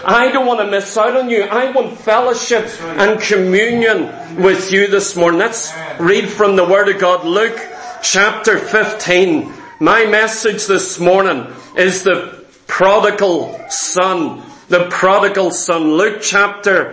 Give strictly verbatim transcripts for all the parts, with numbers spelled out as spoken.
I don't want to miss out on you. I want fellowship and communion with you this morning. Let's read from the Word of God, Luke chapter fifteen. My message this morning is the prodigal son. The prodigal son. Luke chapter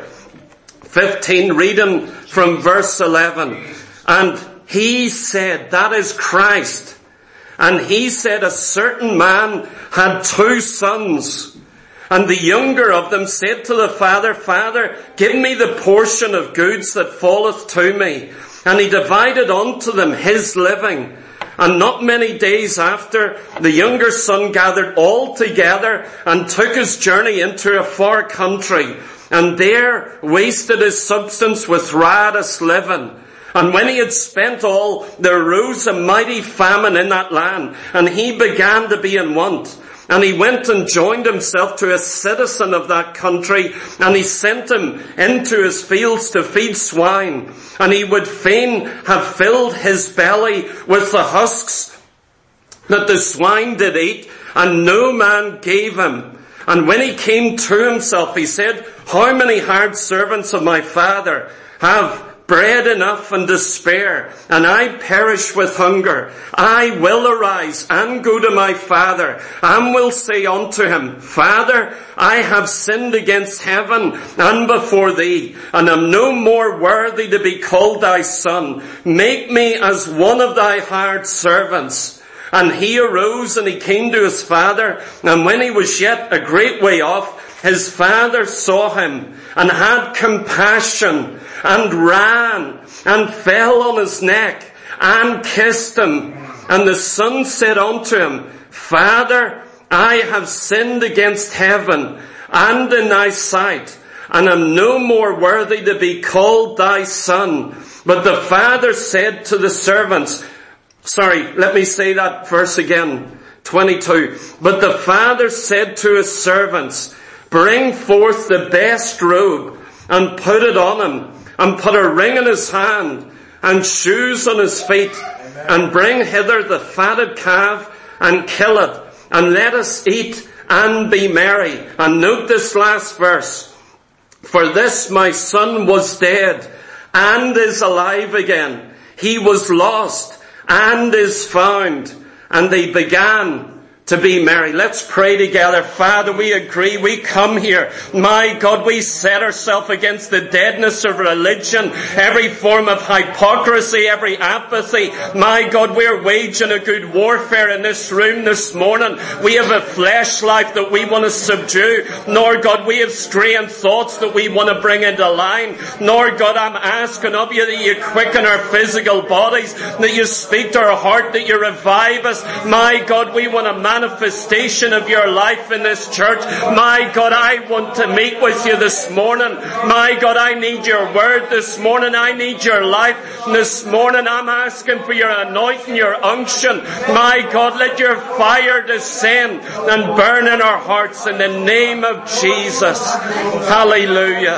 fifteen, reading from verse eleven. And he said, that is Christ. And he said, a certain man had two sons. And the younger of them said to the father, Father, give me the portion of goods that falleth to me. And he divided unto them his living. And not many days after, the younger son gathered all together and took his journey into a far country, and there wasted his substance with riotous living. And when he had spent all, there arose a mighty famine in that land, and he began to be in want. And he went and joined himself to a citizen of that country, and he sent him into his fields to feed swine. And he would fain have filled his belly with the husks that the swine did eat, and no man gave him. And when he came to himself, he said, how many hired servants of my father have bread enough and to spare, and I perish with hunger? I will arise and go to my father, and will say unto him, Father, I have sinned against heaven and before thee, and am no more worthy to be called thy son. Make me as one of thy hired servants. And he arose and he came to his father, and when he was yet a great way off, his father saw him and had compassion and ran and fell on his neck and kissed him. And the son said unto him, Father, I have sinned against heaven and in thy sight, and am no more worthy to be called thy son. But the father said to the servants, sorry, let me say that verse again, twenty-two. But the father said to his servants, bring forth the best robe and put it on him, and put a ring in his hand and shoes on his feet. Amen. And bring hither the fatted calf and kill it, and let us eat and be merry. And note this last verse. For this my son was dead and is alive again. He was lost and is found. And they began to be merry. Let's pray together. Father, we agree. We come here. My God, we set ourselves against the deadness of religion, every form of hypocrisy, every apathy. My God, we're waging a good warfare in this room this morning. We have a flesh life that we want to subdue. Nor, God, we have straying thoughts that we want to bring into line. Nor, God, I'm asking of you that you quicken our physical bodies, that you speak to our heart, that you revive us. My God, we want to manifestation of your life in this church. My God, I want to meet with you this morning. My God, I need your word this morning. I need your life this morning. I'm asking for your anointing, your unction. My God, let your fire descend and burn in our hearts in the name of Jesus. Hallelujah.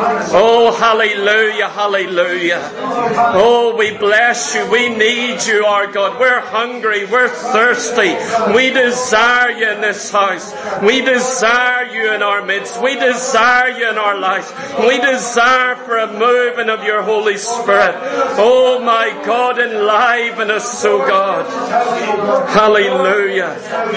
Oh, hallelujah, hallelujah. Oh, we bless you. We need you, our God. We're hungry. We're thirsty. We desire you in this house. We desire you in our midst. We desire you in our lives. We desire for a moving of your Holy Spirit. Oh, my God, enliven us, oh God. Hallelujah.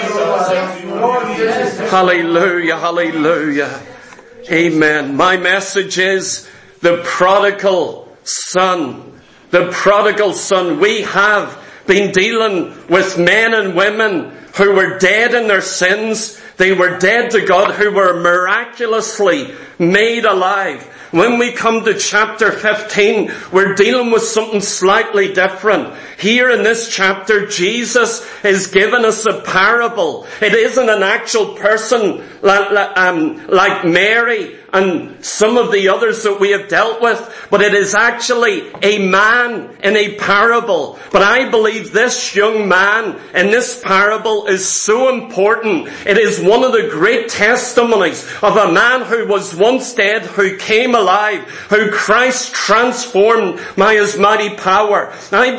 Hallelujah, hallelujah. Amen. My message is the prodigal son. The prodigal son. We have been dealing with men and women who were dead in their sins. They were dead to God, who were miraculously made alive. When we come to chapter fifteen, we're dealing with something slightly different. Here in this chapter, Jesus is giving us a parable. It isn't an actual person like, um, like Mary and some of the others that we have dealt with, but it is actually a man in a parable. But I believe this young man in this parable is so important. It is one of the great testimonies of a man who was once dead, who came alive, who Christ transformed by his mighty power. I believe the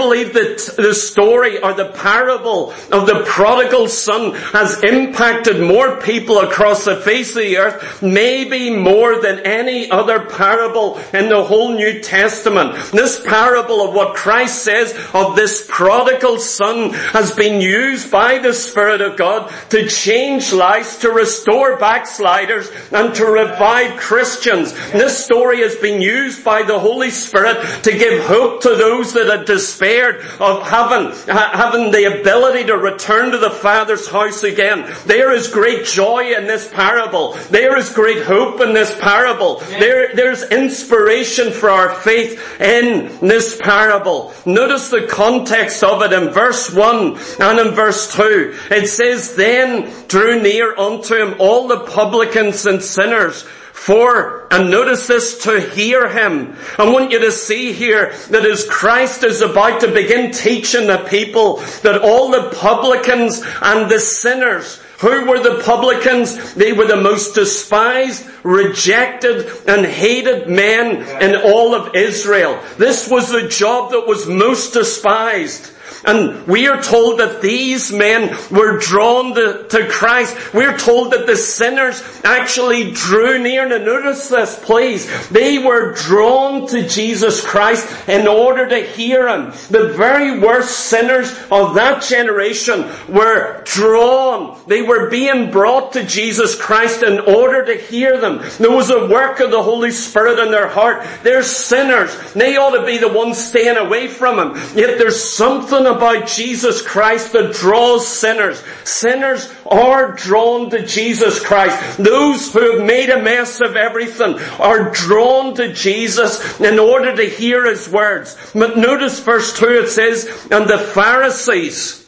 the, the story or the parable of the prodigal son has impacted more people across the face of the earth, maybe more than any other parable in the whole New Testament. This parable of what Christ says of this prodigal son has been used by the Spirit of God to change lives, to restore backsliders, and to revive Christians. This story has been used by the Holy Spirit to give hope to those that had despaired of having, having the ability to return to the Father's house again. There is great joy in this parable. There is great hope in this parable. There, there's inspiration for our faith in this parable. Notice the context of it in verse one and in verse two. It says, "Then drew near unto him all the publicans and sinners, for," and notice this, "to hear him." I want you to see here that as Christ is about to begin teaching the people, that all the publicans and the sinners, who were the publicans? They were the most despised, rejected, and hated men in all of Israel. This was the job that was most despised. And we are told that these men were drawn to, to Christ. We're told that the sinners actually drew near. Now notice this, please. They were drawn to Jesus Christ in order to hear him. The very worst sinners of that generation were drawn. They were being brought to Jesus Christ in order to hear them. There was a work of the Holy Spirit in their heart. They're sinners. They ought to be the ones staying away from him. Yet there's something about Jesus Christ that draws sinners. Sinners are drawn to Jesus Christ. Those who have made a mess of everything are drawn to Jesus in order to hear his words. But notice verse two, it says, "And the Pharisees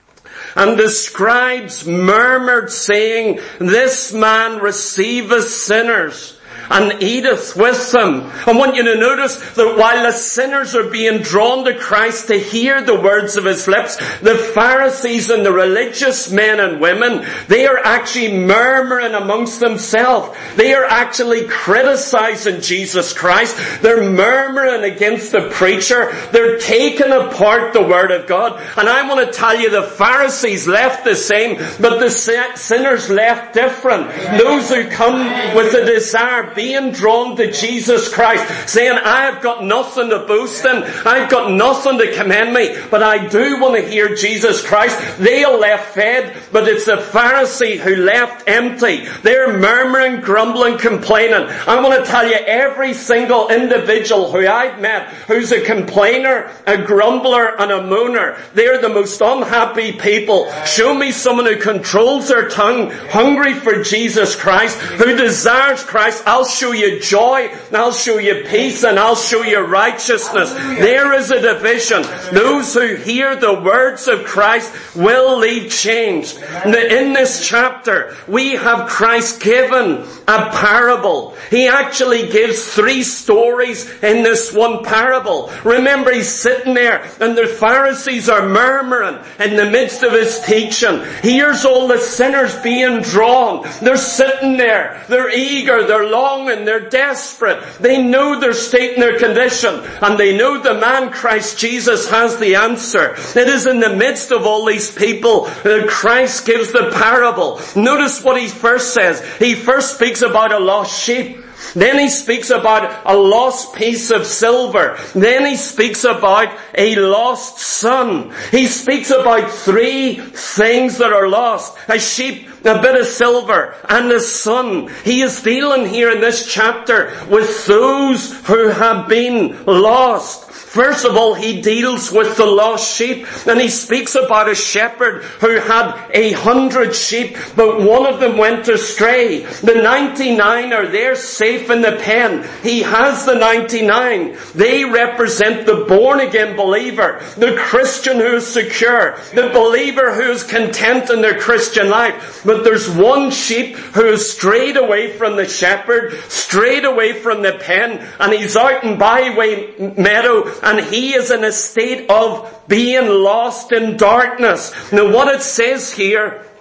and the scribes murmured, saying, This man receiveth sinners, and eateth with them." I want you to notice that while the sinners are being drawn to Christ to hear the words of his lips, the Pharisees and the religious men and women, they are actually murmuring amongst themselves. They are actually criticizing Jesus Christ. They're murmuring against the preacher. They're taking apart the Word of God. And I want to tell you, the Pharisees left the same, but the sinners left different. Those who come with a desire, being drawn to Jesus Christ, saying, "I've got nothing to boast in, I've got nothing to commend me, but I do want to hear Jesus Christ." They are left fed, but it's the Pharisee who left empty. They're murmuring, grumbling, complaining. I want to tell you, every single individual who I've met who's a complainer, a grumbler, and a moaner, they're the most unhappy people. Show me someone who controls their tongue, hungry for Jesus Christ, who desires Christ. I'll show you joy, and I'll show you peace, and I'll show you righteousness. There is a division. Those who hear the words of Christ will lead change. In this chapter, we have Christ given a parable. He actually gives three stories in this one parable. Remember, he's sitting there, and the Pharisees are murmuring in the midst of his teaching. Here's all the sinners being drawn. They're sitting there. They're eager. They're longing. They're desperate. They know their state and their condition. And they know the man Christ Jesus has the answer. It is in the midst of all these people that Christ gives the parable. Notice what he first says. He first speaks about a lost sheep. Then he speaks about a lost piece of silver. Then he speaks about a lost son. He speaks about three things that are lost. A sheep, a bit of silver, and a son. He is dealing here in this chapter with those who have been lost. First of all, he deals with the lost sheep, and he speaks about a shepherd who had a hundred sheep, but one of them went astray. The ninety-nine are there safe in the pen. He has the ninety-nine. They represent the born-again believer, the Christian who is secure, the believer who is content in their Christian life. But there's one sheep who has strayed away from the shepherd, strayed away from the pen, and he's out in byway meadow, and he is in a state of being lost in darkness. Now what it says here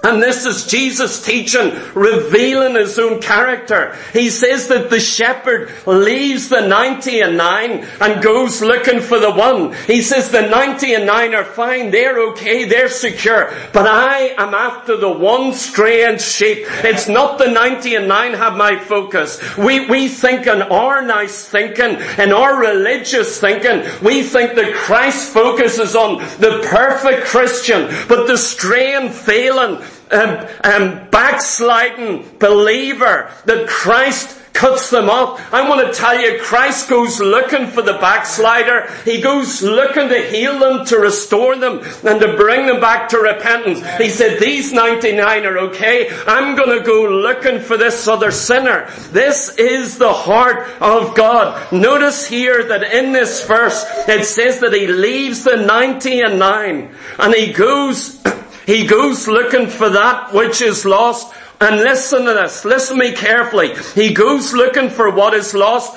And this is Jesus teaching, revealing his own character. He says that the shepherd leaves the ninety and nine and goes looking for the one. He says the ninety and nine are fine, they're okay, they're secure. But I am after the one straying sheep. It's not the ninety and nine have my focus. We, we think in our nice thinking, in our religious thinking, we think that Christ focuses on the perfect Christian, but the straying, failing, Um, um, backsliding believer, that Christ cuts them off. I want to tell you, Christ goes looking for the backslider. He goes looking to heal them, to restore them, and to bring them back to repentance. He said, these ninety-nine are okay. I'm going to go looking for this other sinner. This is the heart of God. Notice here that in this verse, it says that he leaves the ninety and nine, and he goes He goes looking for that which is lost. And listen to this. Listen to me carefully. He goes looking for what is lost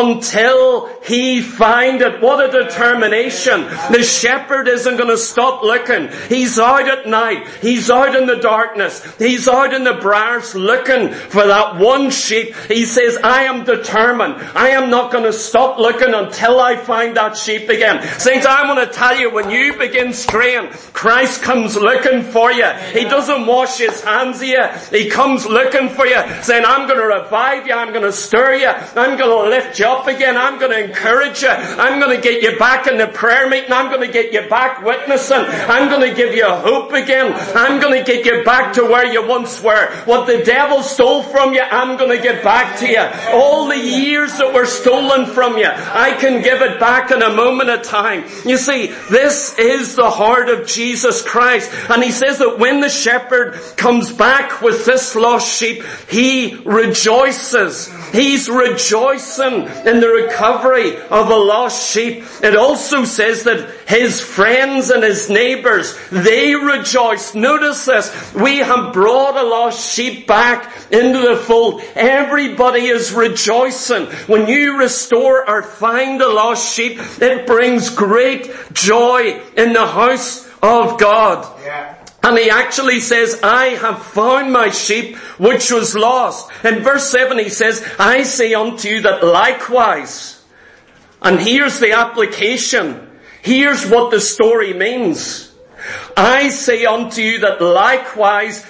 until he find it. What a determination. The shepherd isn't going to stop looking. He's out at night. He's out in the darkness. He's out in the briars looking for that one sheep. He says, I am determined. I am not going to stop looking until I find that sheep again. Saints, I want to tell you, when you begin straying, Christ comes looking for you. He doesn't wash his hands of you. He comes looking for you, saying, I'm going to revive you, I'm going to stir you, I'm going to lift you up again, I'm going to encourage you, I'm going to get you back in the prayer meeting, I'm going to get you back witnessing, I'm going to give you hope again, I'm going to get you back to where you once were. What the devil stole from you, I'm going to get back to you. All the years that were stolen from you, I can give it back in a moment of time. You see, this is the heart of Jesus Christ. And he says that when the shepherd comes back with this lost sheep, he rejoices. He's rejoicing in the recovery of a lost sheep. It also says that his friends and his neighbors, they rejoice. Notice this. We have brought a lost sheep back into the fold. Everybody is rejoicing. When you restore or find a lost sheep, it brings great joy in the house of God. Yeah. And he actually says, I have found my sheep which was lost. In verse seven he says, I say unto you that likewise. And here's the application. Here's what the story means. I say unto you that likewise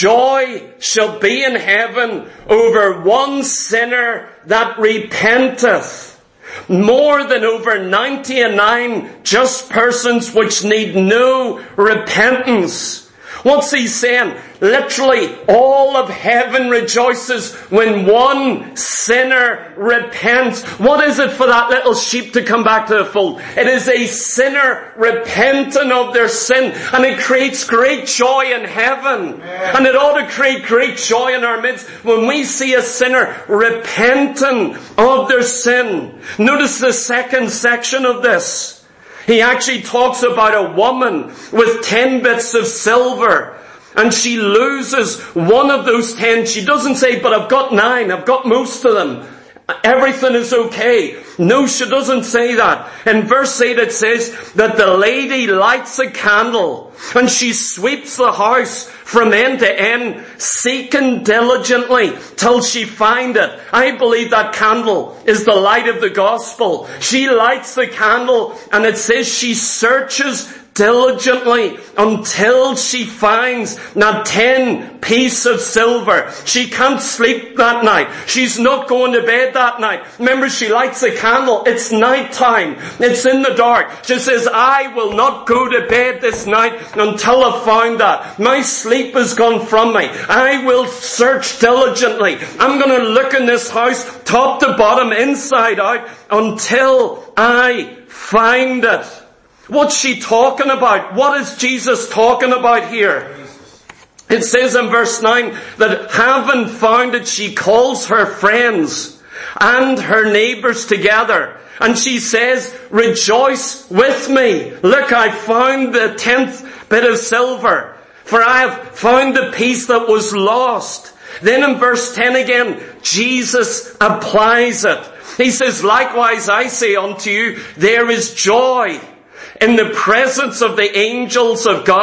joy shall be in heaven over one sinner that repenteth, more than over ninety and nine just persons which need no repentance. What's he saying? Literally, all of heaven rejoices when one sinner repents. What is it for that little sheep to come back to the fold? It is a sinner repenting of their sin, and it creates great joy in heaven. Yeah. And it ought to create great joy in our midst when we see a sinner repenting of their sin. Notice the second section of this. He actually talks about a woman with ten bits of silver, and she loses one of those ten. She doesn't say, but I've got nine, I've got most of them, everything is okay. No, she doesn't say that. In verse eight it says that the lady lights a candle and she sweeps the house from end to end, seeking diligently till she find it. I believe that candle is the light of the gospel. She lights the candle and it says she searches diligently until she finds that ten piece of silver. She can't sleep that night. She's not going to bed that night. Remember, she lights a candle. It's night time. It's in the dark. She says, I will not go to bed this night until I've found that. My sleep has gone from me. I will search diligently. I'm going to look in this house, top to bottom, inside out, until I find it. What's she talking about? What is Jesus talking about here? It says in verse nine that having found it, she calls her friends and her neighbors together. And she says, rejoice with me. Look, I found the tenth bit of silver. For I have found the piece that was lost. Then in verse ten again, Jesus applies it. He says, likewise I say unto you, there is joy in the presence of the angels of God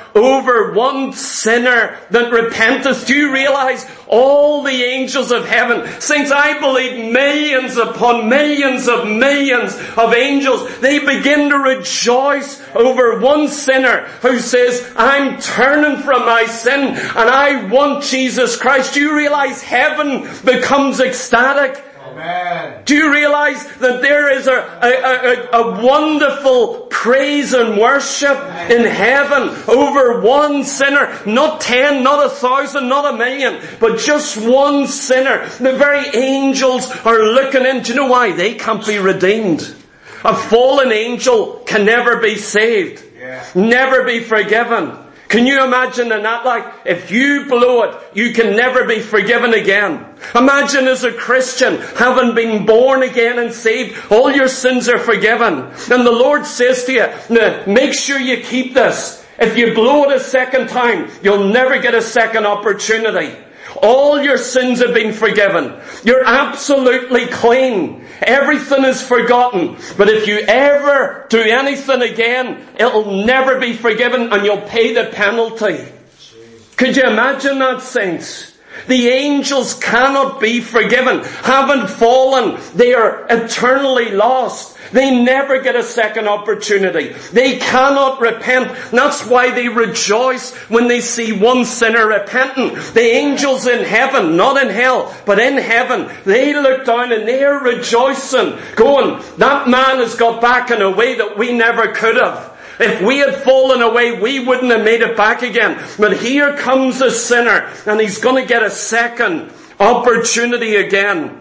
over one sinner that repenteth. Do you realize all the angels of heaven, saints, I believe millions upon millions of millions of angels, they begin to rejoice over one sinner who says, I'm turning from my sin and I want Jesus Christ. Do you realize heaven becomes ecstatic? Amen. Do you realize that there is a, a, a, a wonderful praise and worship in heaven over one sinner? Not ten, not a thousand, not a million, but just one sinner. The very angels are looking in. Do you know why? They can't be redeemed. A fallen angel can never be saved. Yeah. Never be forgiven. Can you imagine in that life? If you blow it, you can never be forgiven again. Imagine as a Christian, having been born again and saved, all your sins are forgiven. And the Lord says to you, make sure you keep this. If you blow it a second time, you'll never get a second opportunity. All your sins have been forgiven. You're absolutely clean. Everything is forgotten. But if you ever do anything again, it'll never be forgiven and you'll pay the penalty. Could you imagine that, saints? The angels cannot be forgiven. Having fallen, they are eternally lost. They never get a second opportunity. They cannot repent. That's why they rejoice when they see one sinner repenting. The angels in heaven, not in hell, but in heaven, they look down and they are rejoicing, going, that man has got back in a way that we never could have. If we had fallen away, we wouldn't have made it back again. But here comes a sinner, and he's going to get a second opportunity again.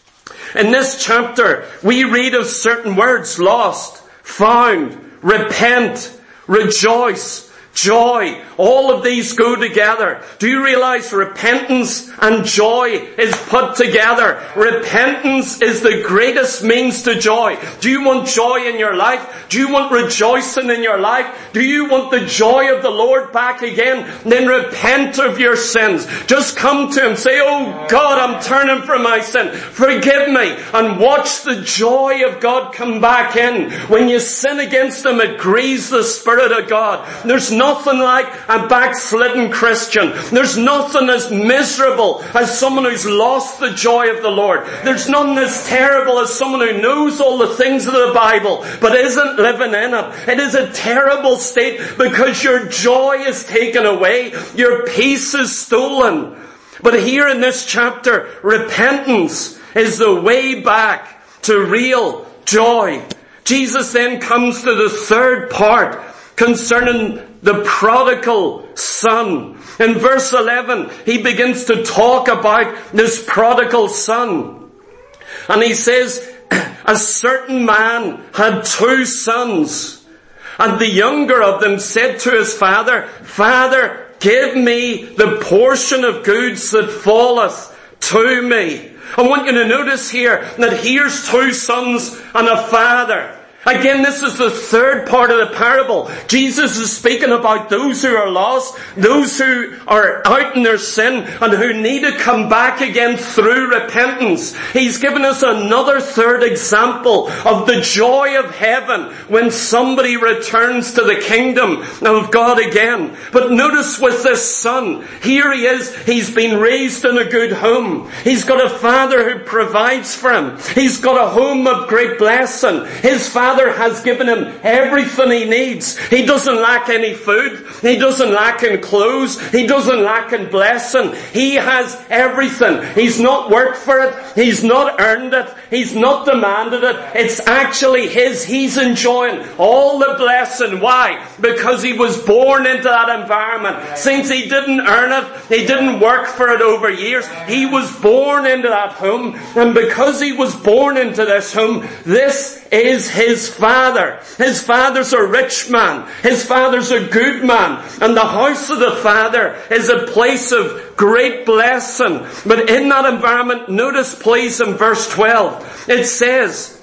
In this chapter, we read of certain words: lost, found, repent, rejoice, joy. All of these go together. Do you realize repentance and joy is put together? Repentance is the greatest means to joy. Do you want joy in your life? Do you want rejoicing in your life? Do you want the joy of the Lord back again? Then repent of your sins. Just come to Him. Say, oh God, I'm turning from my sin. Forgive me. And watch the joy of God come back in. When you sin against Him, it grieves the Spirit of God. There's nothing like a backslidden Christian. There's nothing as miserable as someone who's lost the joy of the Lord. There's nothing as terrible as someone who knows all the things of the Bible but isn't living in it. It is a terrible state because your joy is taken away. Your peace is stolen. But here in this chapter, repentance is the way back to real joy. Jesus then comes to the third part concerning the prodigal son. In verse eleven, he begins to talk about this prodigal son. And he says, a certain man had two sons. And the younger of them said to his father, Father, give me the portion of goods that falleth to me. I want you to notice here that here's two sons and a father. Again, this is the third part of the parable. Jesus is speaking about those who are lost, those who are out in their sin and who need to come back again through repentance. He's given us another third example of the joy of heaven when somebody returns to the kingdom of God again. But notice with this son, here he is, he's been raised in a good home. He's got a father who provides for him. He's got a home of great blessing. His father has given him everything he needs. He doesn't lack any food. He doesn't lack in clothes. He doesn't lack in blessing. He has everything. He's not worked for it. He's not earned it. He's not demanded it. It's actually his. He's enjoying all the blessing. Why? Because he was born into that environment. Since he didn't earn it, he didn't work for it over years. He was born into that home. And because he was born into this home, this is his father. His father's a rich man. His father's a good man. And the house of the father is a place of great blessing. But in that environment, notice please in verse twelve, it says,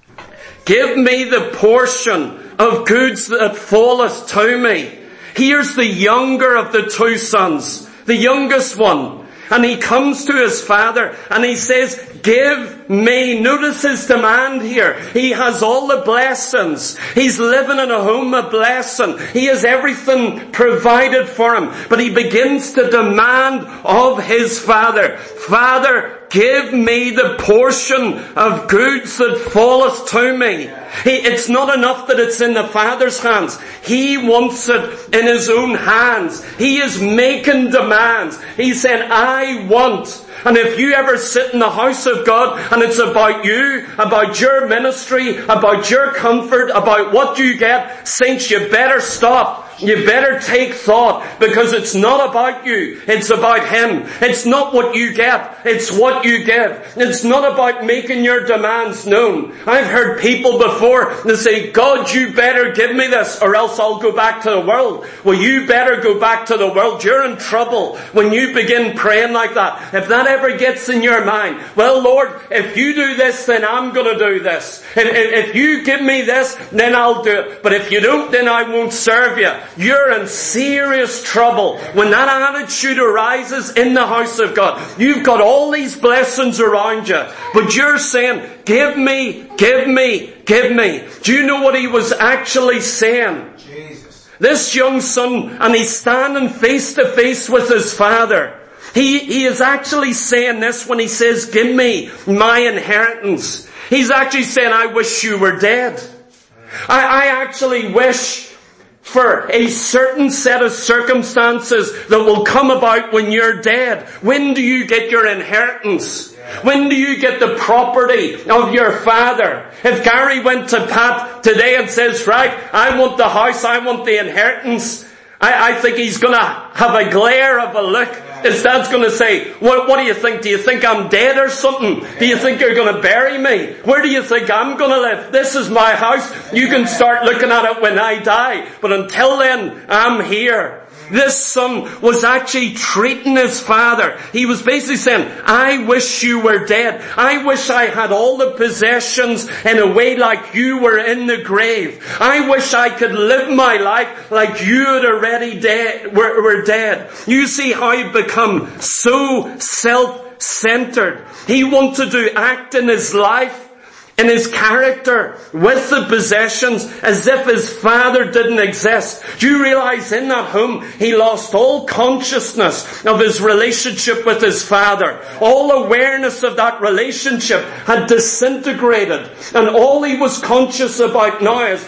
give me the portion of goods that falleth to me. Here's the younger of the two sons, the youngest one. And he comes to his father and he says, give me. Notice his demand here. He has all the blessings. He's living in a home of blessing. He has everything provided for him. But he begins to demand of his father, Father, give me the portion of goods that falleth to me. He, it's not enough that it's in the Father's hands. He wants it in his own hands. He is making demands. He's saying, I want. And if you ever sit in the house of God and it's about you, about your ministry, about your comfort, about what you get, saints, you better stop. You better take thought, because it's not about you. It's about Him. It's not what you get. It's what you give. It's not about making your demands known. I've heard people before that say, God, you better give me this or else I'll go back to the world. Well, you better go back to the world. You're in trouble when you begin praying like that. If that ever gets in your mind, well, Lord, if you do this, then I'm going to do this. If, if, if you give me this, then I'll do it. But if you don't, then I won't serve you. You're in serious trouble when that attitude arises in the house of God. You've got all these blessings around you, but you're saying, give me, give me, give me. Do you know what he was actually saying? Jesus. This young son, and he's standing face to face with his father. He, he is actually saying this when he says, give me my inheritance. He's actually saying, I wish you were dead. I, I actually wish for a certain set of circumstances that will come about when you're dead. When do you get your inheritance? When do you get the property of your father? If Gary went to Pat today and says, right, I want the house, I want the inheritance, I, I think he's going to have a glare of a look. His dad's going to say, what, what do you think? Do you think I'm dead or something? Do you think you're going to bury me? Where do you think I'm going to live? This is my house. You can start looking at it when I die. But until then, I'm here. This son was actually treating his father. He was basically saying, I wish you were dead. I wish I had all the possessions in a way like you were in the grave. I wish I could live my life like you had already dead, were, were dead. You see how he become so self-centered. He wanted to act in his life, in his character, with the possessions, as if his father didn't exist. Do you realize in that home, he lost all consciousness of his relationship with his father. All awareness of that relationship had disintegrated. And all he was conscious about now is,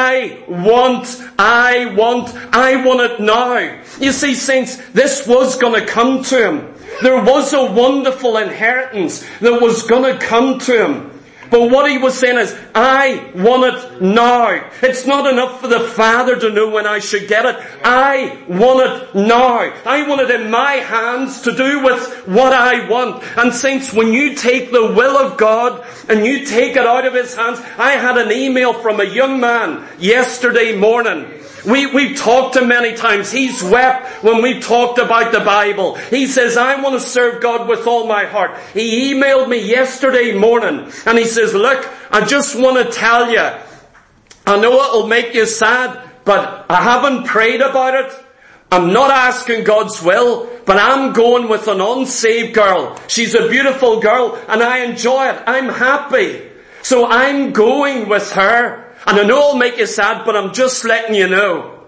I want, I want, I want it now. You see, saints, this was going to come to him. There was a wonderful inheritance that was going to come to him. But what he was saying is, I want it now. It's not enough for the Father to know when I should get it. I want it now. I want it in my hands to do with what I want. And saints, when you take the will of God and you take it out of His hands, I had an email from a young man yesterday morning. We, we've talked to him many times. He's wept when we talked about the Bible. He says, I want to serve God with all my heart. He emailed me yesterday morning and he says, look, I just want to tell you, I know it'll make you sad, but I haven't prayed about it. I'm not asking God's will, but I'm going with an unsaved girl. She's a beautiful girl and I enjoy it. I'm happy. So I'm going with her. And I know it'll make you sad, but I'm just letting you know.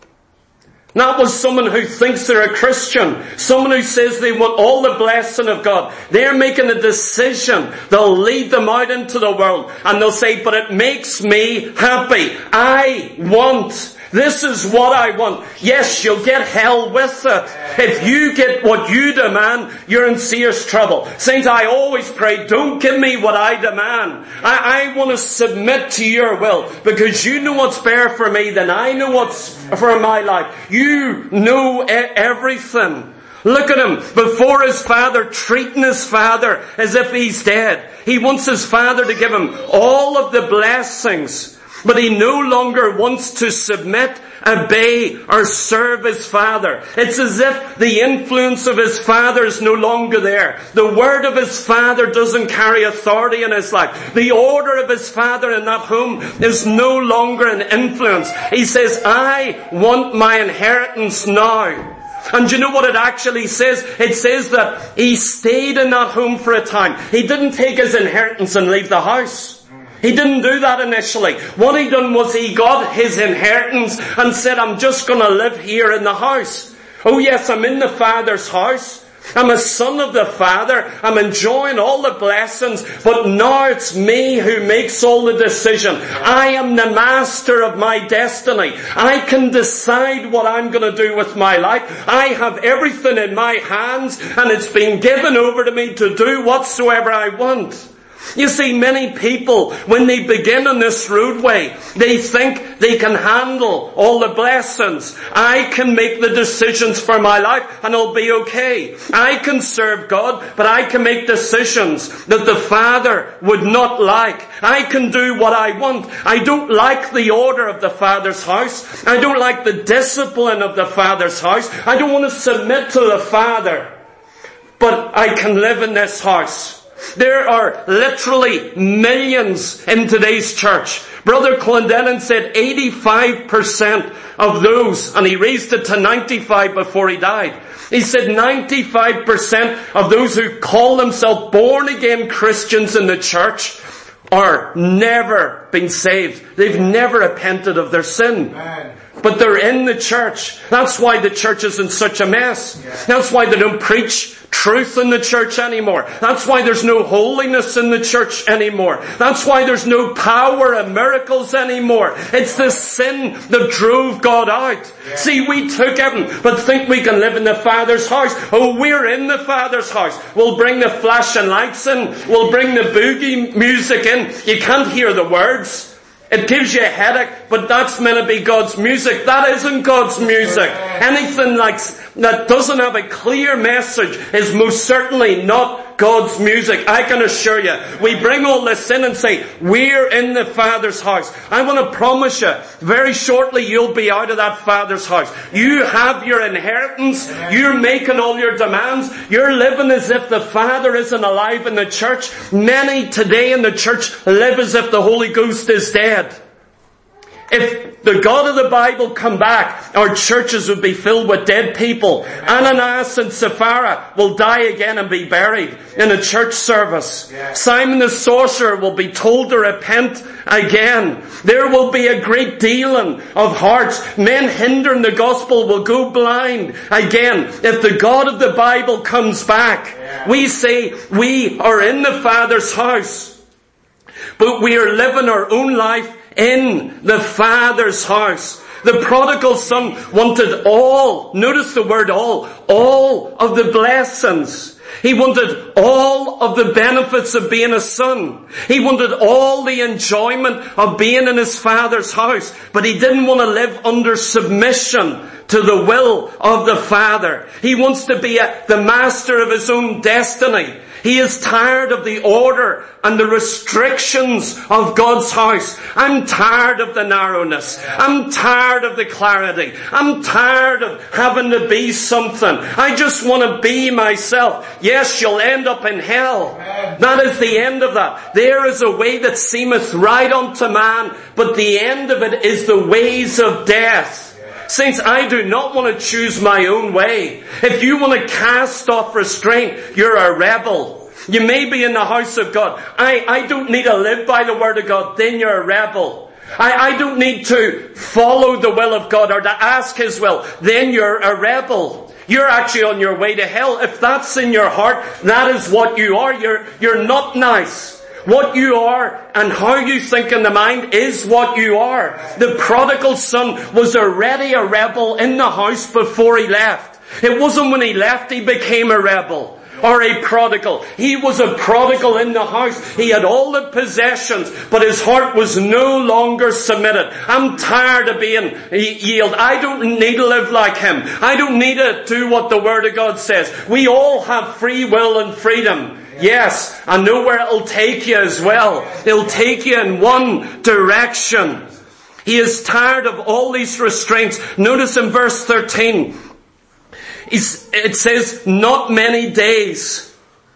That was someone who thinks they're a Christian. Someone who says they want all the blessing of God. They're making a decision. They'll lead them out into the world. And they'll say, but it makes me happy. I want. This is what I want. Yes, you'll get hell with it. If you get what you demand, you're in serious trouble. Saints, I always pray, don't give me what I demand. I, I want to submit to your will, because you know what's better for me than I know what's for my life. You know e- everything. Look at him, before his father, treating his father as if he's dead. He wants his father to give him all of the blessings. But he no longer wants to submit, obey, or serve his father. It's as if the influence of his father is no longer there. The word of his father doesn't carry authority in his life. The order of his father in that home is no longer an influence. He says, I want my inheritance now. And you know what it actually says? It says that he stayed in that home for a time. He didn't take his inheritance and leave the house. He didn't do that initially. What he done was he got his inheritance and said, I'm just going to live here in the house. Oh yes, I'm in the Father's house. I'm a son of the Father. I'm enjoying all the blessings. But now it's me who makes all the decision. I am the master of my destiny. I can decide what I'm going to do with my life. I have everything in my hands, and it's been given over to me to do whatsoever I want. You see, many people, when they begin on this roadway, they think they can handle all the blessings. I can make the decisions for my life and I'll be okay. I can serve God, but I can make decisions that the Father would not like. I can do what I want. I don't like the order of the Father's house. I don't like the discipline of the Father's house. I don't want to submit to the Father. But I can live in this house. There are literally millions in today's church. Brother Clendenin said eighty-five percent of those, and he raised it to ninety-five before he died. He said ninety-five percent of those who call themselves born again Christians in the church are never been saved. They've never repented of their sin. Amen. But they're in the church. That's why the church is in such a mess. Yeah. That's why they don't preach truth in the church anymore. That's why there's no holiness in the church anymore. That's why there's no power and miracles anymore. It's the sin that drove God out. Yeah. See, we took heaven, but think we can live in the Father's house. Oh, we're in the Father's house. We'll bring the flashing lights in. We'll bring the boogie music in. You can't hear the words. It gives you a headache, but that's meant to be God's music. That isn't God's music. Anything like that doesn't have a clear message is most certainly not God's music. I can assure you. We bring all this in and say, we're in the Father's house. I want to promise you, very shortly you'll be out of that Father's house. You have your inheritance. You're making all your demands. You're living as if the Father isn't alive in the church. Many today in the church live as if the Holy Ghost is dead. If the God of the Bible come back, our churches would be filled with dead people. Ananias and Sapphira will die again and be buried in a church service. Simon the sorcerer will be told to repent again. There will be a great dealing of hearts. Men hindering the gospel will go blind again. If the God of the Bible comes back, we say we are in the Father's house, but we are living our own life in the Father's house. The prodigal son wanted all, notice the word all, all of the blessings. He wanted all of the benefits of being a son. He wanted all the enjoyment of being in his Father's house. But he didn't want to live under submission to the will of the Father. He wants to be a, the master of his own destiny. He is tired of the order and the restrictions of God's house. I'm tired of the narrowness. I'm tired of the clarity. I'm tired of having to be something. I just want to be myself. Yes, you'll end up in hell. That is the end of that. There is a way that seemeth right unto man, but the end of it is the ways of death. Saints, I do not want to choose my own way. If you want to cast off restraint, you're a rebel. You may be in the house of God. I, I don't need to live by the word of God. Then you're a rebel. I, I don't need to follow the will of God or to ask His will. Then you're a rebel. You're actually on your way to hell. If that's in your heart, that is what you are. You're, you're not nice. What you are and how you think in the mind is what you are. The prodigal son was already a rebel in the house before he left. It wasn't when he left he became a rebel or a prodigal. He was a prodigal in the house. He had all the possessions, but his heart was no longer submitted. I'm tired of being yield. I don't need to live like him. I don't need to do what the Word of God says. We all have free will and freedom. Yes, I know where it'll take you as well. It'll take you in one direction. He is tired of all these restraints. Notice in verse thirteen, it says, not many days.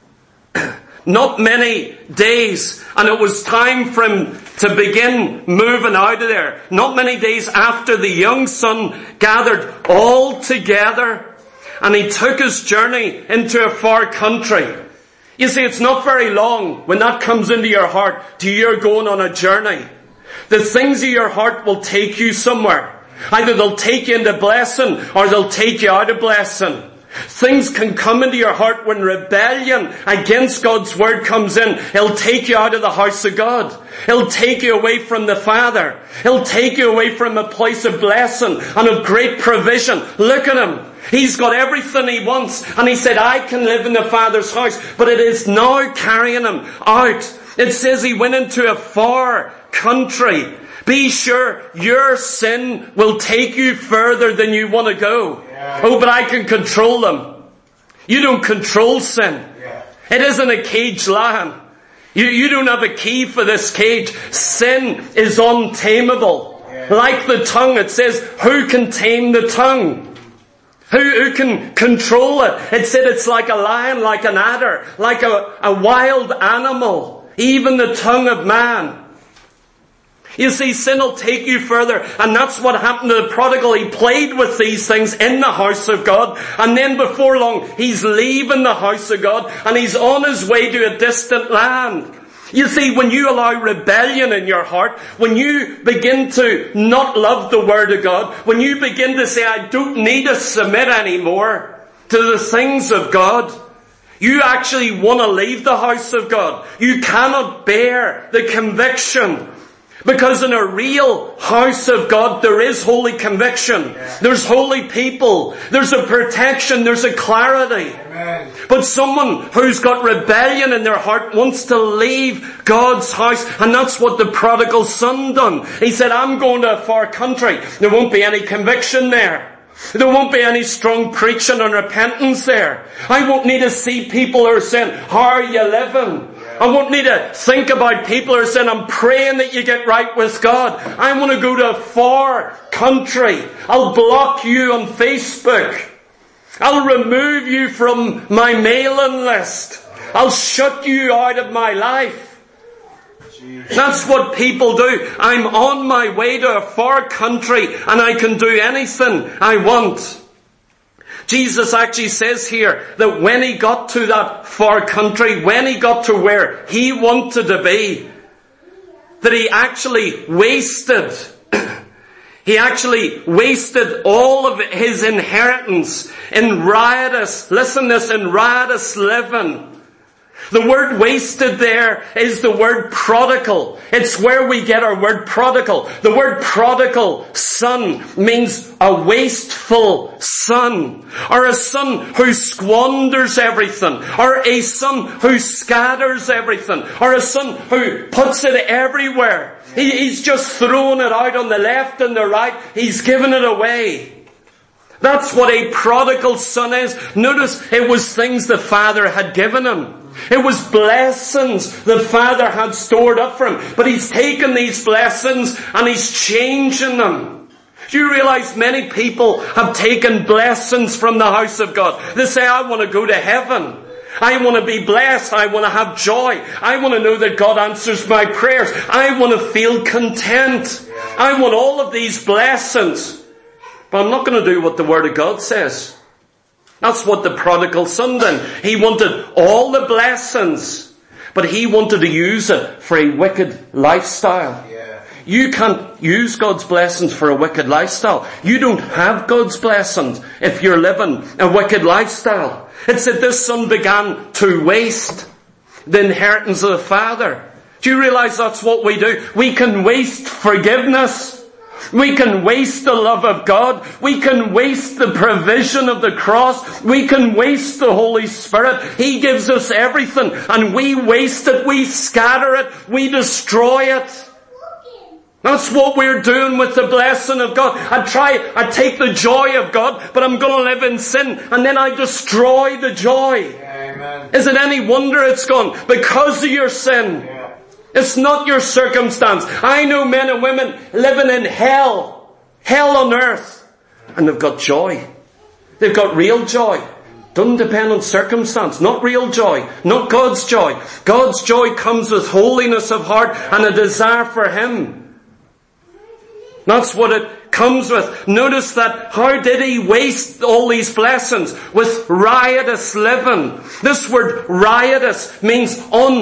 Not many days. And it was time for him to begin moving out of there. Not many days after the young son gathered all together and he took his journey into a far country. You see, it's not very long when that comes into your heart to you're going on a journey. The things of your heart will take you somewhere. Either they'll take you into blessing or they'll take you out of blessing. Things can come into your heart when rebellion against God's word comes in. It'll take you out of the house of God. It'll take you away from the Father. It'll take you away from a place of blessing and of great provision. Look at him. He's got everything he wants. And he said, I can live in the Father's house. But it is now carrying him out. It says he went into a far country. Be sure your sin will take you further than you want to go. Yeah. Oh, but I can control them. You don't control sin. Yeah. It isn't a caged lion. You, you don't have a key for this cage. Sin is untamable. Yeah. Like the tongue, it says, who can tame the tongue? Who, who can control it? It said it's like a lion, like an adder, like a, a wild animal. Even the tongue of man. You see, sin will take you further, and that's what happened to the prodigal. He played with these things in the house of God, and then before long, he's leaving the house of God, and he's on his way to a distant land. You see, when you allow rebellion in your heart, when you begin to not love the Word of God, when you begin to say, I don't need to submit anymore to the things of God, you actually want to leave the house of God. You cannot bear the conviction. Because in a real house of God, there is holy conviction. There's holy people. There's a protection. There's a clarity. Amen. But someone who's got rebellion in their heart wants to leave God's house. And that's what the prodigal son done. He said, I'm going to a far country. There won't be any conviction there. There won't be any strong preaching and repentance there. I won't need to see people who are saying, how are you living? I won't need to think about people who are saying, I'm praying that you get right with God. I want to go to a far country. I'll block you on Facebook. I'll remove you from my mailing list. I'll shut you out of my life. That's what people do. I'm on my way to a far country and I can do anything I want. Jesus actually says here that when he got to that far country, when he got to where he wanted to be, that he actually wasted, he actually wasted all of his inheritance in riotous, listen to this, in riotous living. The word wasted there is the word prodigal. It's where we get our word prodigal. The word prodigal son means a wasteful son, or a son who squanders everything, or a son who scatters everything, or a son who puts it everywhere. He, he's just throwing it out on the left and the right. He's giving it away. That's what a prodigal son is. Notice it was things the father had given him. It was blessings the Father had stored up for him. But he's taken these blessings and he's changing them. Do you realize many people have taken blessings from the house of God? They say, I want to go to heaven. I want to be blessed. I want to have joy. I want to know that God answers my prayers. I want to feel content. I want all of these blessings. But I'm not going to do what the Word of God says. That's what the prodigal son did. He wanted all the blessings, but he wanted to use it for a wicked lifestyle. Yeah. You can't use God's blessings for a wicked lifestyle. You don't have God's blessings if you're living a wicked lifestyle. It said this son began to waste the inheritance of the father. Do you realize that's what we do? We can waste forgiveness. We can waste the love of God. We can waste the provision of the cross. We can waste the Holy Spirit. He gives us everything and we waste it. We scatter it. We destroy it. That's what we're doing with the blessing of God. I try, I take the joy of God, but I'm going to live in sin and then I destroy the joy. Amen. Is it any wonder it's gone? Because of your sin. Yeah. It's not your circumstance. I know men and women living in hell. Hell on earth. And they've got joy. They've got real joy. Doesn't depend on circumstance. Not real joy. Not God's joy. God's joy comes with holiness of heart and a desire for Him. That's what it comes with. Notice that, how did he waste all these blessings? With riotous living. This word riotous means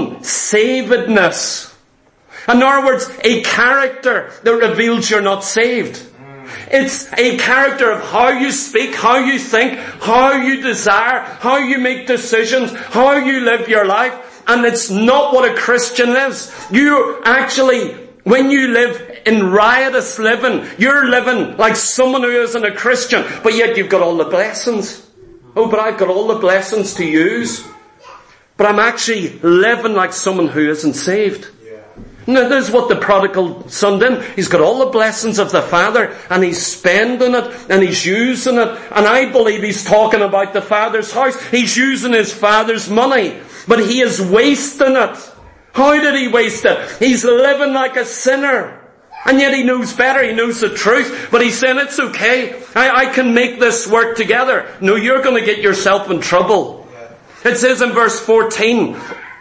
unsavedness. In other words, a character that reveals you're not saved. It's a character of how you speak, how you think, how you desire, how you make decisions, how you live your life. And it's not what a Christian lives. You actually, when you live in riotous living, you're living like someone who isn't a Christian, but yet you've got all the blessings. Oh, but I've got all the blessings to use. But I'm actually living like someone who isn't saved. Now, this is what the prodigal son did. He's got all the blessings of the Father, and he's spending it, and he's using it. And I believe he's talking about the Father's house. He's using his Father's money, but he is wasting it. How did he waste it? He's living like a sinner. And yet he knows better, he knows the truth, but he's saying, it's okay, I, I can make this work together. No, you're going to get yourself in trouble. It says in verse fourteen,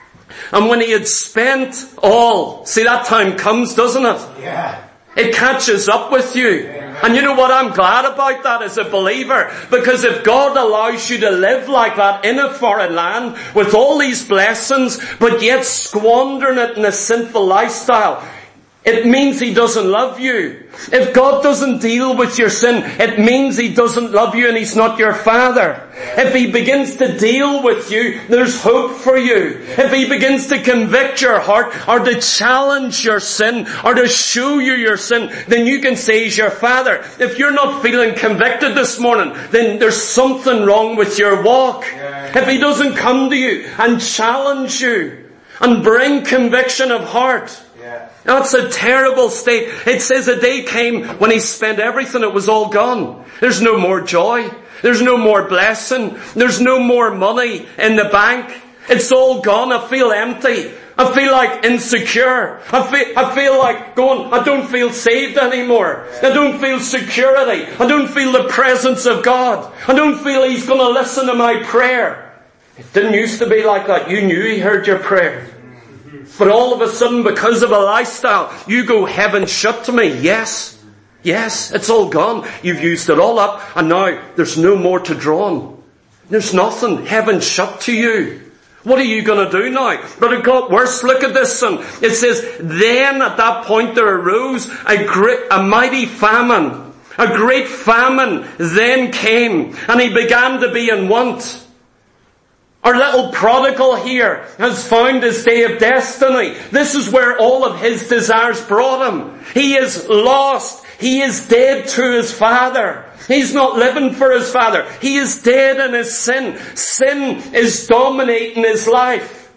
and when he had spent all, see, that time comes, doesn't it? Yeah. It catches up with you. Amen. And you know what? I'm glad about that as a believer. Because if God allows you to live like that in a foreign land with all these blessings, but yet squandering it in a sinful lifestyle, it means he doesn't love you. If God doesn't deal with your sin, it means he doesn't love you and he's not your Father. If he begins to deal with you, there's hope for you. If he begins to convict your heart or to challenge your sin or to show you your sin, then you can say he's your Father. If you're not feeling convicted this morning, then there's something wrong with your walk. If he doesn't come to you and challenge you and bring conviction of heart, that's a terrible state. It says a day came when he spent everything. It was all gone. There's no more joy. There's no more blessing. There's no more money in the bank. It's all gone. I feel empty. I feel like insecure. I feel, I feel like going, I don't feel saved anymore. I don't feel security. I don't feel the presence of God. I don't feel he's going to listen to my prayer. It didn't used to be like that. You knew he heard your prayer. But all of a sudden, because of a lifestyle, you go, heaven shut to me. Yes. Yes, it's all gone. You've used it all up, and now there's no more to draw on. There's nothing. Heaven shut to you. What are you going to do now? But it got worse. Look at this, son. It says, then at that point there arose a great, a mighty famine. A great famine then came, and he began to be in want. Our little prodigal here has found his day of destiny. This is where all of his desires brought him. He is lost. He is dead to his Father. He's not living for his Father. He is dead in his sin. Sin is dominating his life.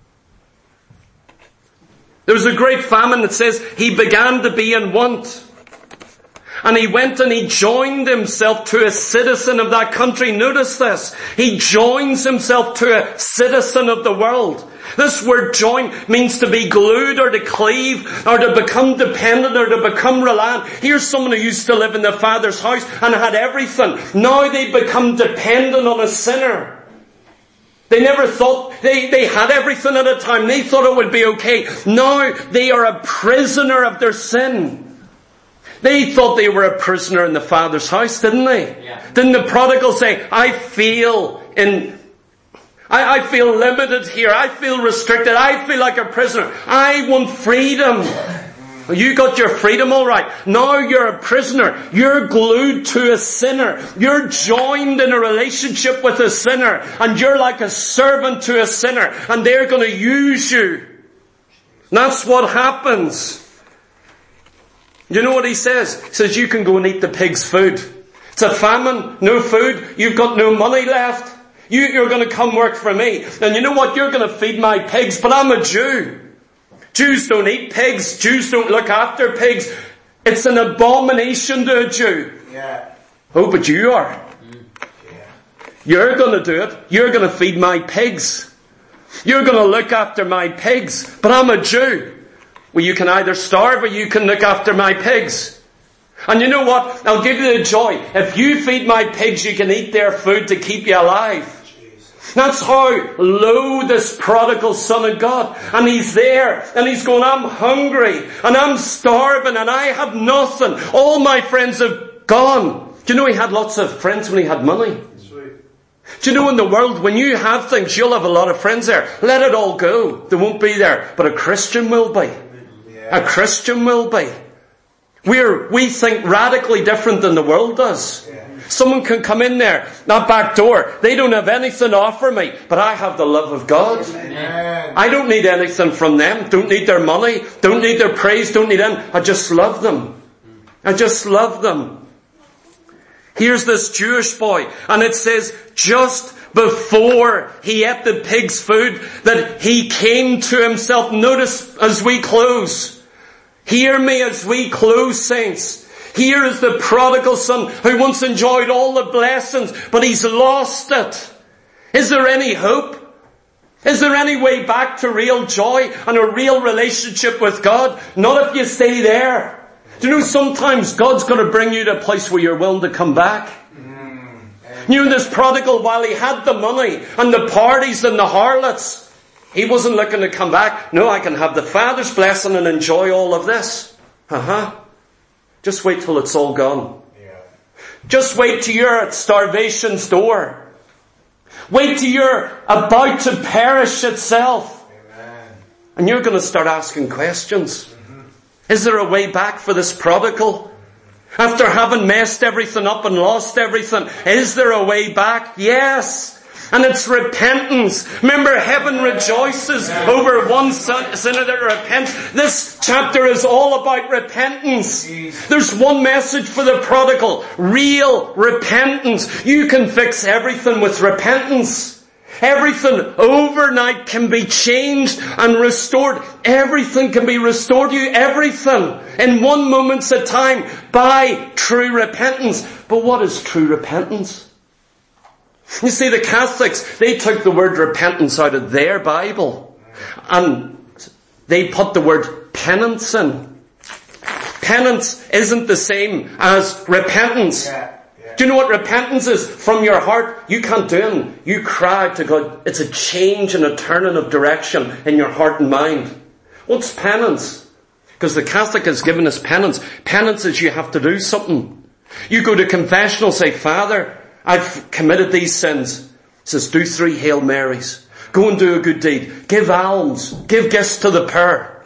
There was a great famine that says he began to be in want. And he went and he joined himself to a citizen of that country. Notice this. He joins himself to a citizen of the world. This word join means to be glued or to cleave or to become dependent or to become reliant. Here's someone who used to live in their Father's house and had everything. Now they become dependent on a sinner. They never thought, they, they had everything at a time. They thought it would be okay. Now they are a prisoner of their sin. They thought they were a prisoner in the Father's house, didn't they? Yeah. Didn't the prodigal say, I feel in, I, I feel limited here. I feel restricted. I feel like a prisoner. I want freedom. You got your freedom all right. Now you're a prisoner. You're glued to a sinner. You're joined in a relationship with a sinner. And you're like a servant to a sinner. And they're going to use you. And that's what happens. You know what he says? He says, you can go and eat the pig's food. It's a famine, no food, you've got no money left. You, you're going to come work for me. And you know what? You're going to feed my pigs, but I'm a Jew. Jews don't eat pigs. Jews don't look after pigs. It's an abomination to a Jew. Yeah. Oh, but you are. Mm. Yeah. You're going to do it. You're going to feed my pigs. You're going to look after my pigs, but I'm a Jew. Well, you can either starve or you can look after my pigs. And you know what? I'll give you the joy. If you feed my pigs, you can eat their food to keep you alive. That's how low this prodigal son had got. And he's there, and he's going, I'm hungry, and I'm starving, and I have nothing. All my friends have gone. Do you know he had lots of friends when he had money? Do you know in the world, when you have things, you'll have a lot of friends there. Let it all go. They won't be there. But a Christian will be. A Christian will be. We're, we think radically different than the world does. Someone can come in there, that back door. They don't have anything to offer me, but I have the love of God. Amen. I don't need anything from them. Don't need their money. Don't need their praise. Don't need them. I just love them. I just love them. Here's this Jewish boy, and it says, just before he ate the pig's food, that he came to himself. Notice as we close. Hear me as we close, saints. Here is the prodigal son who once enjoyed all the blessings, but he's lost it. Is there any hope? Is there any way back to real joy and a real relationship with God? Not if you stay there. Do you know sometimes God's going to bring you to a place where you're willing to come back? Mm. You know this prodigal, while he had the money and the parties and the harlots, he wasn't looking to come back. No, I can have the Father's blessing and enjoy all of this. Uh-huh. Just wait till it's all gone. Yeah. Just wait till you're at starvation's door. Wait till you're about to perish itself. Amen. And you're going to start asking questions. Mm-hmm. Is there a way back for this prodigal? After having messed everything up and lost everything, is there a way back? Yes. And it's repentance. Remember, heaven rejoices over one sinner that repents. This chapter is all about repentance. There's one message for the prodigal. Real repentance. You can fix everything with repentance. Everything overnight can be changed and restored. Everything can be restored to you. Everything. In one moment's a time by true repentance. But what is true repentance? You see, the Catholics, they took the word repentance out of their Bible and they put the word penance in. Penance isn't the same as repentance. Yeah, yeah. Do you know what repentance is? From your heart, you can't do it. You cry to God. It's a change and a turning of direction in your heart and mind. What's penance? Because the Catholic has given us penance. Penance is you have to do something. You go to confessional, say, Father, I've committed these sins. It says, do three Hail Marys. Go and do a good deed. Give alms. Give gifts to the poor.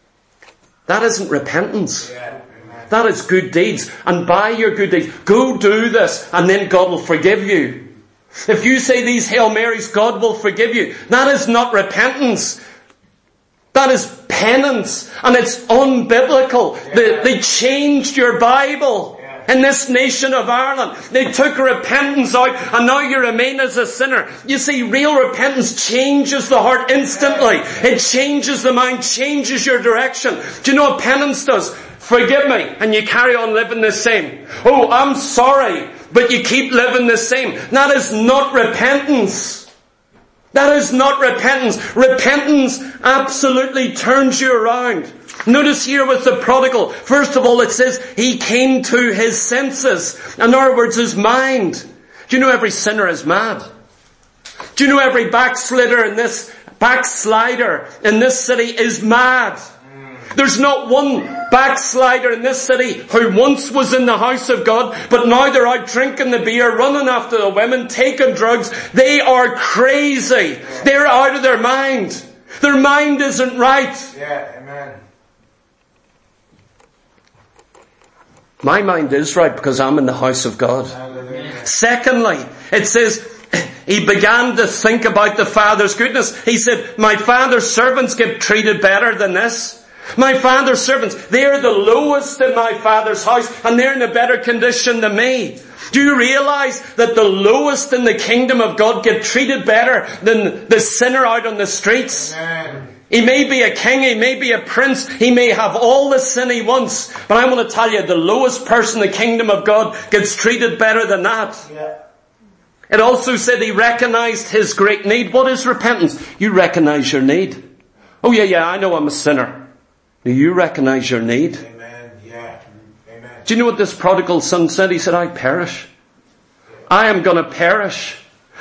That isn't repentance. Yeah. That is good deeds. And by your good deeds, go do this, and then God will forgive you. If you say these Hail Marys, God will forgive you. That is not repentance. That is penance. And it's unbiblical. Yeah. They, they changed your Bible. In this nation of Ireland, they took repentance out and now you remain as a sinner. You see, real repentance changes the heart instantly. It changes the mind, changes your direction. Do you know what penance does? Forgive me, and you carry on living the same. Oh, I'm sorry, but you keep living the same. That is not repentance. That is not repentance. Repentance absolutely turns you around. Notice here with the prodigal, first of all it says he came to his senses. In other words, his mind. Do you know every sinner is mad? Do you know every backslider in this, backslider in this city is mad? There's not one backslider in this city who once was in the house of God, but now they're out drinking the beer, running after the women, taking drugs. They are crazy. They're out of their mind. Their mind isn't right. Yeah, amen. My mind is right because I'm in the house of God. Hallelujah. Secondly, it says, he began to think about the Father's goodness. He said, my Father's servants get treated better than this. My Father's servants, they're the lowest in my Father's house and they're in a better condition than me. Do you realize that the lowest in the kingdom of God get treated better than the sinner out on the streets? Amen. He may be a king, he may be a prince, he may have all the sin he wants, but I want to tell you, the lowest person in the kingdom of God gets treated better than that. Yeah. It also said he recognized his great need. What is repentance? You recognize your need. Oh yeah, yeah, I know I'm a sinner. Do you recognize your need? Amen. Yeah. Amen. Do you know what this prodigal son said? He said, I perish. I am going to perish.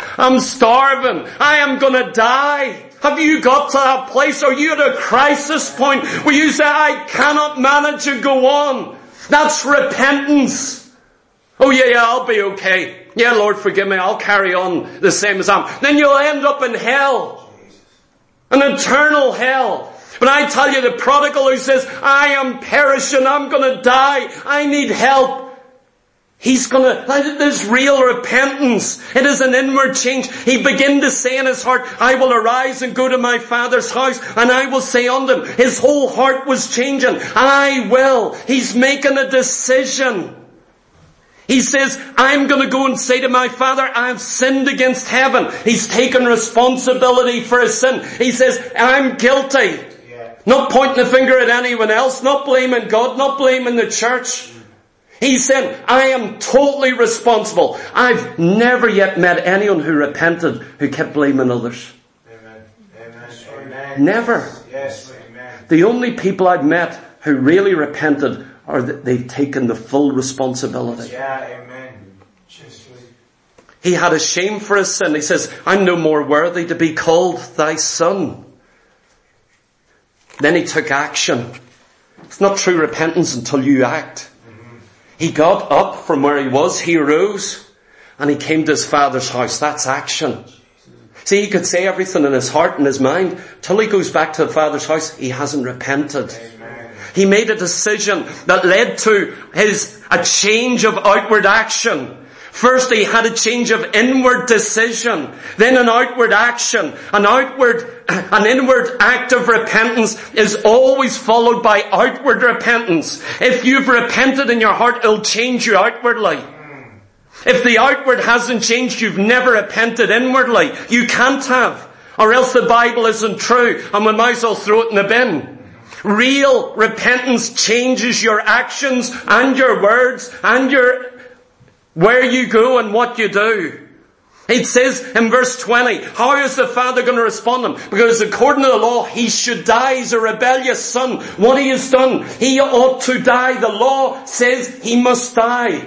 I'm starving. I am gonna die. Have you got to that place? Are you at a crisis point where you say, I cannot manage to go on? That's repentance. Oh yeah, yeah, I'll be okay. Yeah, Lord, forgive me. I'll carry on the same as I am. Then you'll end up in hell. An eternal hell. But I tell you, the prodigal who says, I am perishing, I'm gonna die, I need help. He's gonna, there's real repentance. It is an inward change. He began to say in his heart, I will arise and go to my father's house, and I will say unto him. His whole heart was changing. I will. He's making a decision. He says, I'm going to go and say to my father, I have sinned against heaven. He's taken responsibility for his sin. He says, I'm guilty. Yeah. Not pointing the finger at anyone else, not blaming God, not blaming the church. He said, I am totally responsible. I've never yet met anyone who repented who kept blaming others. Amen. Amen. Never. Yes. Amen. The only people I've met who really repented are that they've taken the full responsibility. Yeah, amen. He had a shame for his sin. He says, I'm no more worthy to be called thy son. Then he took action. It's not true repentance until you act. He got up from where he was, he rose, and he came to his father's house. That's action. See, he could say everything in his heart and his mind. Till he goes back to the father's house, he hasn't repented. Amen. He made a decision that led to his, a change of outward action. First, he had a change of inward decision, then an outward action. An outward, an inward act of repentance is always followed by outward repentance. If you've repented in your heart, it'll change you outwardly. If the outward hasn't changed, you've never repented inwardly. You can't have, or else the Bible isn't true, and we might as well throw it in the bin. Real repentance changes your actions and your words and your where you go and what you do. It says in verse twenty, how is the father going to respond to him? Because according to the law, he should die. He's a rebellious son. What he has done, he ought to die. The law says he must die.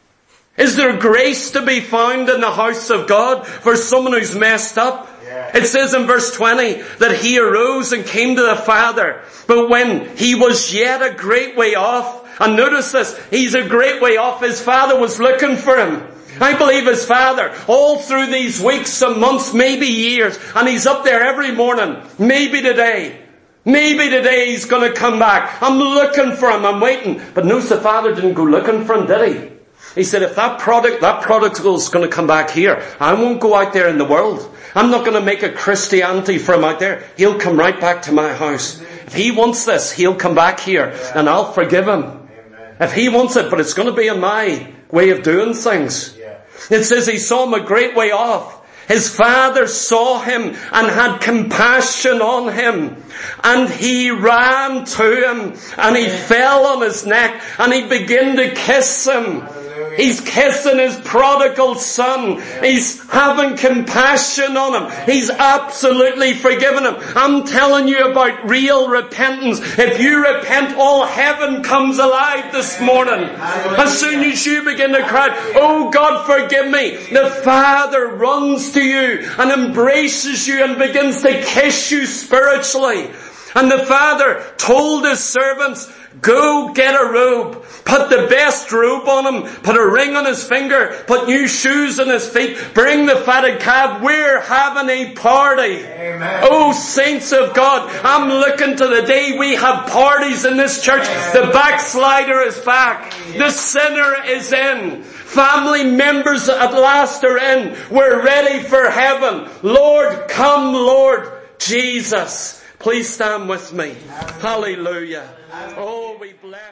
Is there grace to be found in the house of God for someone who's messed up? Yeah. It says in verse twenty that he arose and came to the father. But when he was yet a great way off, and notice this, he's a great way off. His father was looking for him. I believe his father, all through these weeks and months, maybe years, and he's up there every morning, maybe today. Maybe today he's going to come back. I'm looking for him, I'm waiting. But notice the father didn't go looking for him, did he? He said, if that product, that prodigal's going to come back here, I won't go out there in the world. I'm not going to make a Christianity for him out there. He'll come right back to my house. If he wants this, he'll come back here, and I'll forgive him. If he wants it, but it's going to be in my way of doing things. Yeah. It says he saw him a great way off. His father saw him and had compassion on him. And he ran to him and he fell on his neck and he began to kiss him. He's kissing his prodigal son. He's having compassion on him. He's absolutely forgiven him. I'm telling you about real repentance. If you repent, all heaven comes alive this morning. As soon as you begin to cry, oh God, forgive me, the Father runs to you and embraces you and begins to kiss you spiritually. And the Father told his servants, go get a robe. Put the best robe on him. Put a ring on his finger. Put new shoes on his feet. Bring the fatted calf. We're having a party. Amen. Oh, saints of God, I'm looking to the day we have parties in this church. The backslider is back. The sinner is in. Family members at last are in. We're ready for heaven. Lord, come, Lord Jesus. Please stand with me. Hallelujah. Oh, we bless